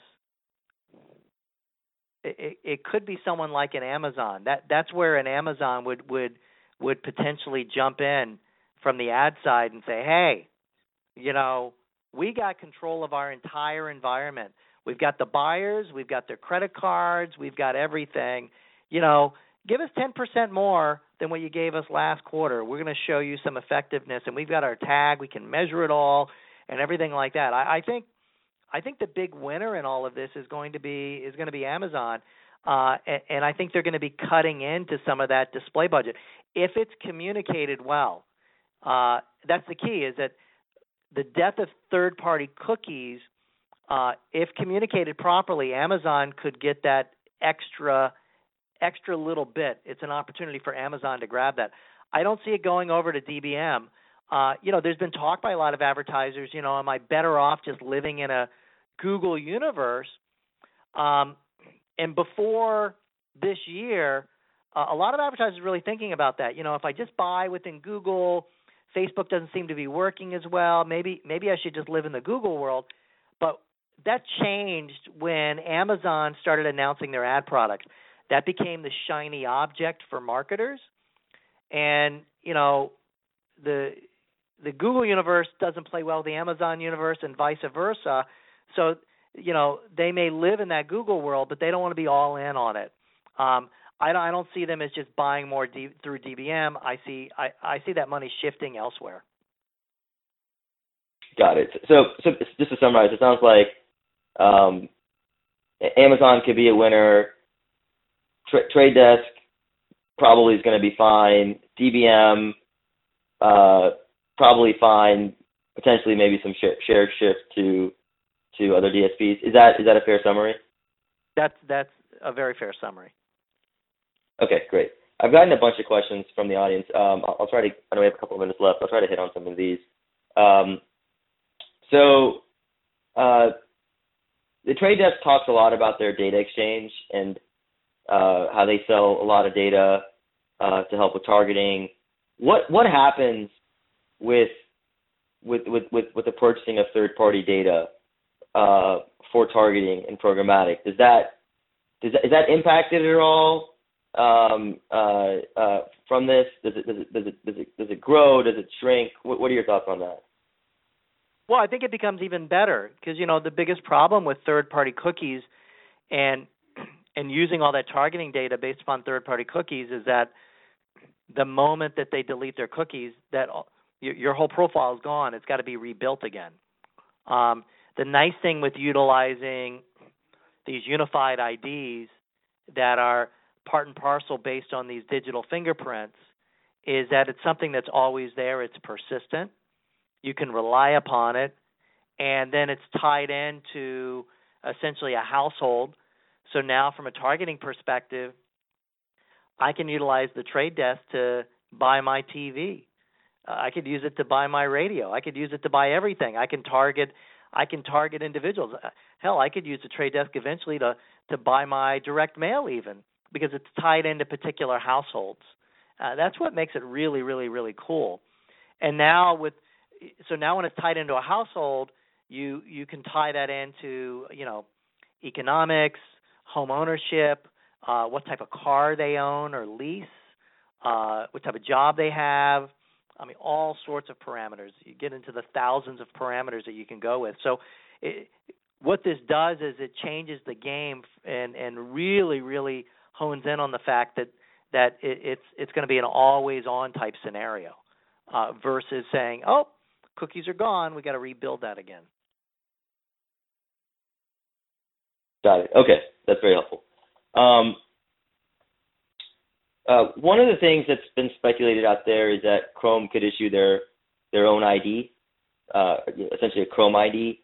it could be someone like an Amazon. That's where an Amazon would potentially jump in from the ad side and say, hey, we got control of our entire environment. We've got the buyers, we've got their credit cards, we've got everything. Give us 10% more than what you gave us last quarter. We're going to show you some effectiveness, and we've got our tag. We can measure it all and everything like that. I think the big winner in all of this is going to be Amazon, and I think they're going to be cutting into some of that display budget if it's communicated well. That's the key. Is that the death of third-party cookies? If communicated properly, Amazon could get that extra little bit. It's an opportunity for Amazon to grab that. I don't see it going over to DBM. There's been talk by a lot of advertisers, am I better off just living in a Google universe? And before this year, a lot of advertisers are really thinking about that. If I just buy within Google, Facebook doesn't seem to be working as well. Maybe I should just live in the Google world. But that changed when Amazon started announcing their ad products. That became the shiny object for marketers. And, the Google universe doesn't play well with the Amazon universe and vice versa. So, they may live in that Google world, but they don't want to be all in on it. I don't see them as just buying more through DBM. I see that money shifting elsewhere. Got it. So just to summarize, it sounds like Amazon could be a winner. Trade Desk probably is going to be fine. DBM probably fine. Potentially maybe some share shift to other DSPs. Is that a fair summary? That's a very fair summary. Okay, great. I've gotten a bunch of questions from the audience. I'll try to. I know we have a couple of minutes left. I'll try to hit on some of these. The Trade Desk talks a lot about their data exchange and how they sell a lot of data to help with targeting. What happens with the purchasing of third-party data for targeting and programmatic? Is that impacted at all from this? Does it grow? Does it shrink? What are your thoughts on that? Well, I think it becomes even better because the biggest problem with third-party cookies and using all that targeting data based upon third-party cookies is that the moment that they delete their cookies, that your whole profile is gone. It's got to be rebuilt again. The nice thing with utilizing these unified IDs that are part and parcel based on these digital fingerprints is that it's something that's always there. It's persistent. You can rely upon it, and then it's tied into essentially a household. So now from a targeting perspective, I can utilize the Trade Desk to buy my TV. I could use it to buy my radio. I could use it to buy everything. I can target individuals. Hell, I could use the Trade Desk eventually to buy my direct mail even because it's tied into particular households. That's what makes it really, really, really cool. And now when it's tied into a household, you can tie that into economics, home ownership, what type of car they own or lease, what type of job they have. I mean, all sorts of parameters. You get into the thousands of parameters that you can go with. So what this does is it changes the game and really, really hones in on the fact that it's going to be an always-on type scenario versus saying, oh, cookies are gone, we got to rebuild that again. Got it. Okay, that's very helpful. One of the things that's been speculated out there is that Chrome could issue their own ID, essentially a Chrome ID.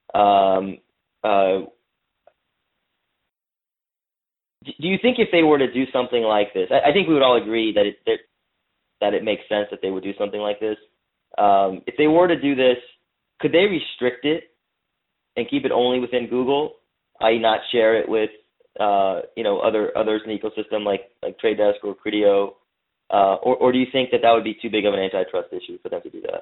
Do you think if they were to do something like this, I think we would all agree that it makes sense that they would do something like this. If they were to do this, could they restrict it and keep it only within Google, i.e. not share it with others in the ecosystem like Trade Desk or Criteo, or do you think that would be too big of an antitrust issue for them to do that?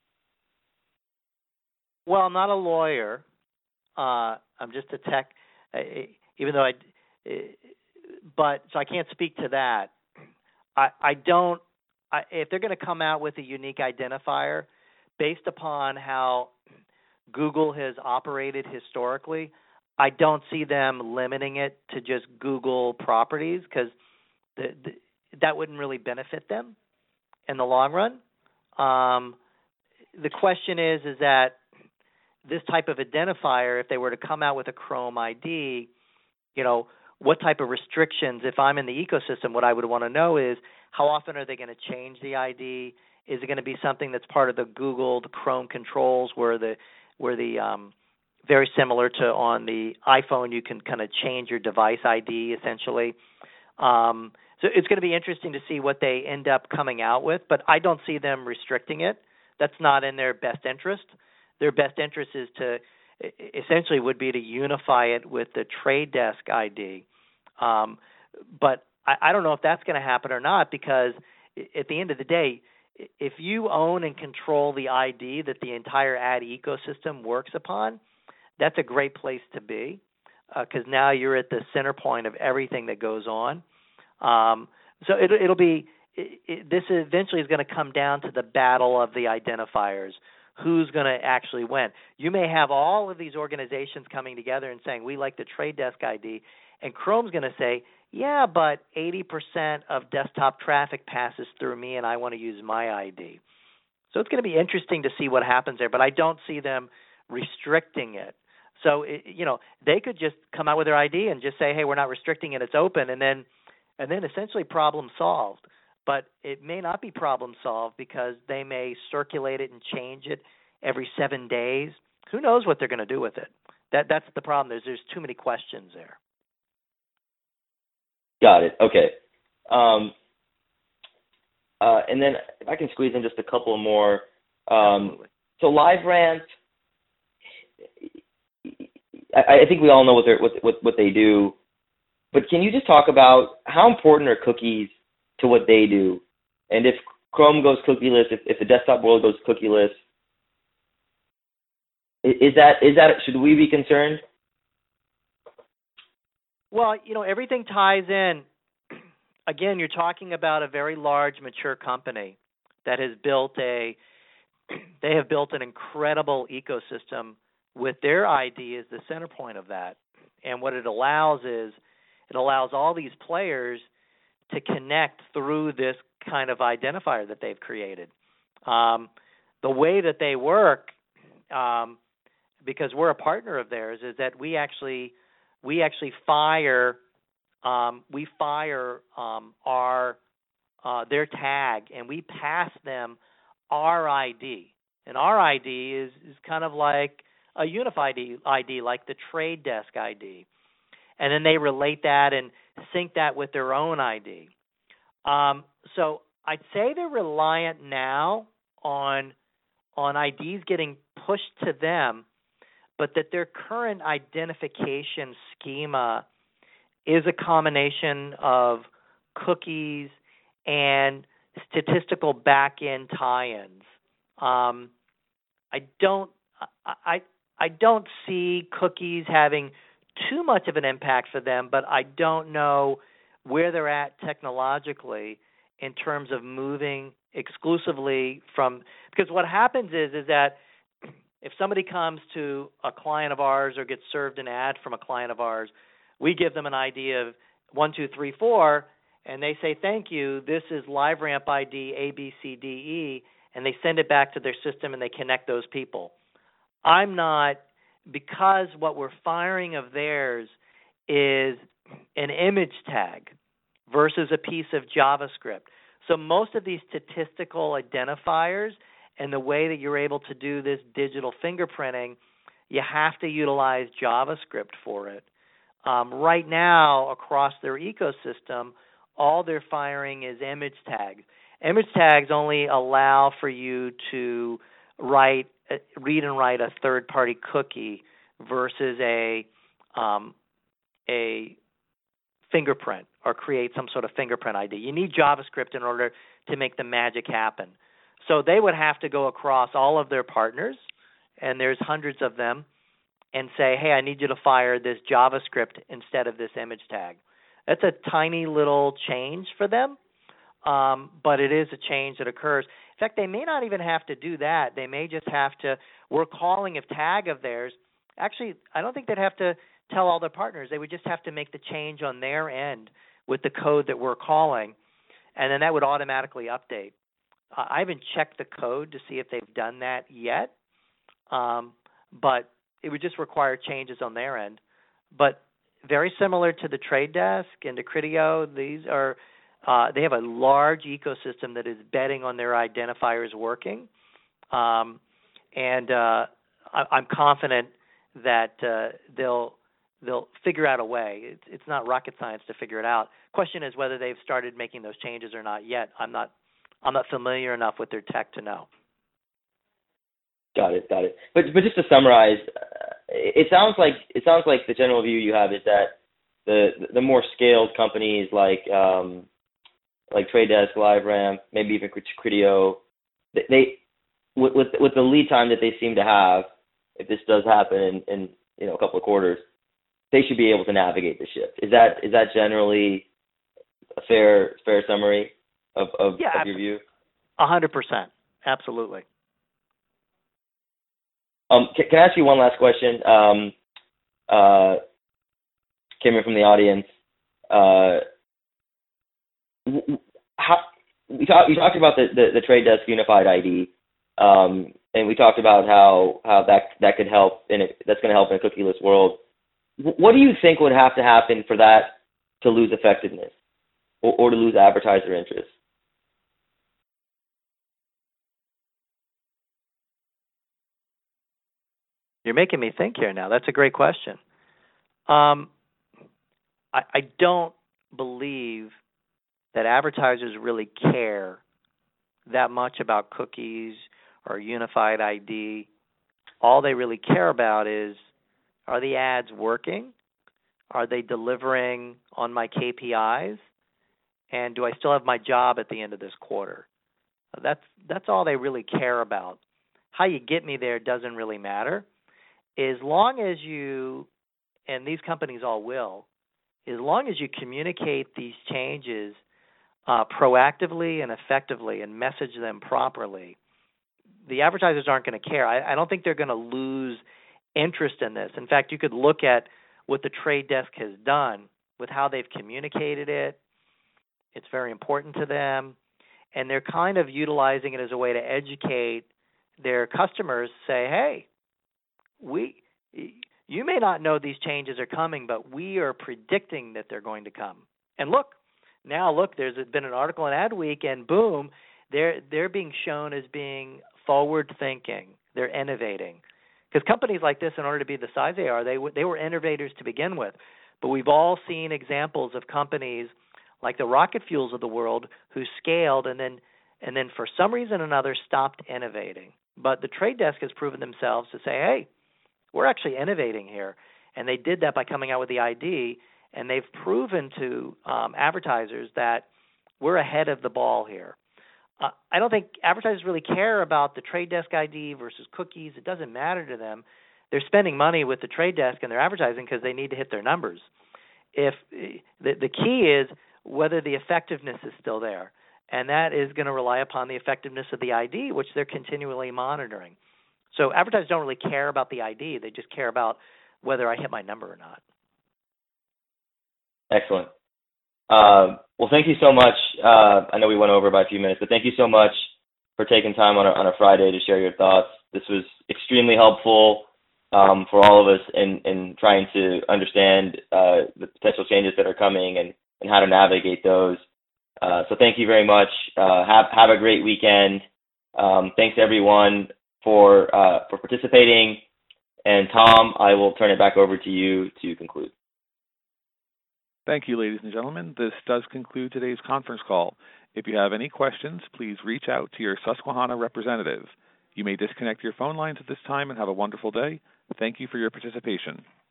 Well, I'm not a lawyer. I'm just a tech, even though so I can't speak to that. If they're going to come out with a unique identifier based upon how Google has operated historically, I don't see them limiting it to just Google properties because that wouldn't really benefit them in the long run. The question is that this type of identifier, if they were to come out with a Chrome ID, what type of restrictions, if I'm in the ecosystem, what I would want to know is how often are they going to change the ID? Is it going to be something that's part of the Chrome controls where the very similar to on the iPhone, you can kind of change your device ID essentially. So it's going to be interesting to see what they end up coming out with, but I don't see them restricting it. That's not in their best interest. Their best interest is essentially would be to unify it with the Trade Desk ID. But I don't know if that's going to happen or not because at the end of the day, if you own and control the ID that the entire ad ecosystem works upon, that's a great place to be because now you're at the center point of everything that goes on. So it'll be this eventually is going to come down to the battle of the identifiers. who's going to actually win. You may have all of these organizations coming together and saying, we like the Trade Desk ID, and Chrome's going to say, yeah, but 80% of desktop traffic passes through me, and I want to use my ID. So it's going to be interesting to see what happens there, but I don't see them restricting it. So, they could just come out with their ID and just say, hey, we're not restricting it, it's open, and then essentially problem solved. But it may not be problem solved because they may circulate it and change it every 7 days. Who knows what they're going to do with it? That's the problem. There's too many questions there. Got it. Okay. And then if I can squeeze in just a couple more. So LiveRamp, I think we all know what they do, but can you just talk about how important are cookies to what they do? And if Chrome goes cookieless, if the desktop world goes cookieless, is that should we be concerned? Well, everything ties in. Again, you're talking about a very large, mature company that has built they have built an incredible ecosystem with their ID as the center point of that. And what it allows is it allows all these players to connect through this kind of identifier that they've created. The way that they work, because we're a partner of theirs, is that we actually fire their tag, and we pass them our ID. And our ID is kind of like a unified ID, like the Trade Desk ID. And then they relate that and sync that with their own ID. So I'd say they're reliant now on IDs getting pushed to them, but that their current identification schema is a combination of cookies and statistical back-end tie-ins. I don't see cookies having too much of an impact for them, but I don't know where they're at technologically in terms of moving exclusively from, because what happens is that if somebody comes to a client of ours or gets served an ad from a client of ours, we give them an ID of 1, 2, 3, 4, and they say, thank you, this is LiveRamp ID ABCDE, and they send it back to their system and they connect those people. Because what we're firing of theirs is an image tag versus a piece of JavaScript. So most of these statistical identifiers and the way that you're able to do this digital fingerprinting, you have to utilize JavaScript for it. Right now, across their ecosystem, all they're firing is image tags. Image tags only allow for you to read and write a third-party cookie versus a fingerprint or create some sort of fingerprint ID. You need JavaScript in order to make the magic happen. So they would have to go across all of their partners, and there's hundreds of them, and say, hey, I need you to fire this JavaScript instead of this image tag. That's a tiny little change for them, but it is a change that occurs. In fact, they may not even have to do that. They may just have to, we're calling a tag of theirs. Actually, I don't think they'd have to tell all their partners. They would just have to make the change on their end with the code that we're calling, and then that would automatically update. I haven't checked the code to see if they've done that yet, but it would just require changes on their end. But very similar to the Trade Desk and to Criteo, these are they have a large ecosystem that is betting on their identifiers working, and I'm confident that they'll figure out a way. It's not rocket science to figure it out. Question is whether they've started making those changes or not yet. I'm not familiar enough with their tech to know. Got it. But just to summarize, it sounds like the general view you have is that the more scaled companies like Trade Desk, LiveRamp, maybe even Criteo, they with the lead time that they seem to have, if this does happen in a couple of quarters, they should be able to navigate the shift. Is that generally a fair summary of your view? 100%, absolutely. Can I ask you one last question? Came in from the audience. How you talked about the Trade Desk Unified ID, and we talked about how that could help, and that's going to help in a cookieless world. What do you think would have to happen for that to lose effectiveness, or to lose advertiser interest? You're making me think here now. That's a great question. I don't believe that advertisers really care that much about cookies or unified ID. All they really care about is, are the ads working? Are they delivering on my KPIs? And do I still have my job at the end of this quarter? That's all they really care about. How you get me there doesn't really matter. As long as you, and these companies all will, as long as you communicate these changes proactively and effectively and message them properly, the advertisers aren't going to care. I don't think they're going to lose interest in this. In fact, you could look at what the Trade Desk has done with how they've communicated it. It's very important to them, and they're kind of utilizing it as a way to educate their customers, say, hey, you may not know these changes are coming, but we are predicting that they're going to come. And look, there's been an article in Adweek, and boom, they're being shown as being forward-thinking. They're innovating. Because companies like this, in order to be the size they are, they were innovators to begin with. But we've all seen examples of companies like the Rocket Fuels of the world who scaled and then for some reason or another stopped innovating. But the Trade Desk has proven themselves to say, hey, we're actually innovating here. And they did that by coming out with the ID, and they've proven to advertisers that we're ahead of the ball here. I don't think advertisers really care about the Trade Desk ID versus cookies. It doesn't matter to them. They're spending money with the Trade Desk and they're advertising because they need to hit their numbers. If the key is whether the effectiveness is still there, and that is going to rely upon the effectiveness of the ID, which they're continually monitoring. So advertisers don't really care about the ID. They just care about whether I hit my number or not. Excellent. Well, thank you so much. I know we went over by a few minutes, but thank you so much for taking time on a Friday to share your thoughts. This was extremely helpful for all of us in trying to understand the potential changes that are coming and how to navigate those. So thank you very much. Have a great weekend. Thanks everyone for participating. And Tom, I will turn it back over to you to conclude. Thank you, ladies and gentlemen. This does conclude today's conference call. If you have any questions, please reach out to your Susquehanna representative. You may disconnect your phone lines at this time and have a wonderful day. Thank you for your participation.